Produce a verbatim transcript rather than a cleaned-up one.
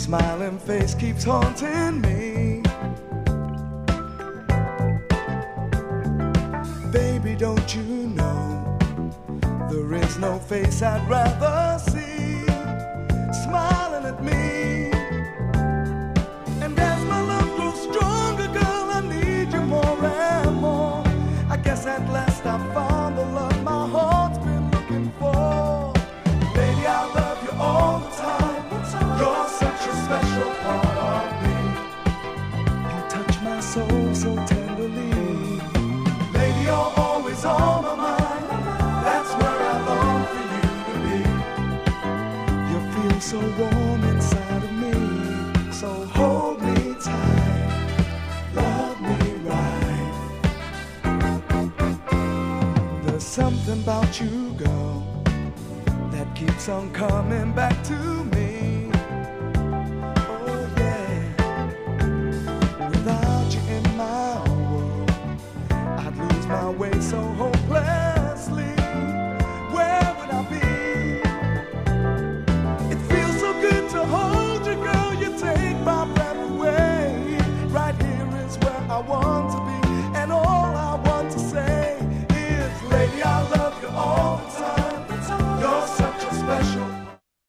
smiling face keeps haunting me. Baby, don't you know there is no face I'd rather see smiling at me. And as my love grows stronger, girl, I need you more and more. I guess at last I found the love my heart's been looking for. Baby, I love you all the time. You're such a special part of me. You touch my soul so tenderly. Lady, you're always on my mind. That's where I long for you to be. You feel so warm inside of me. So hold me tight, love me right. There's something about you, girl, that keeps on coming back to me.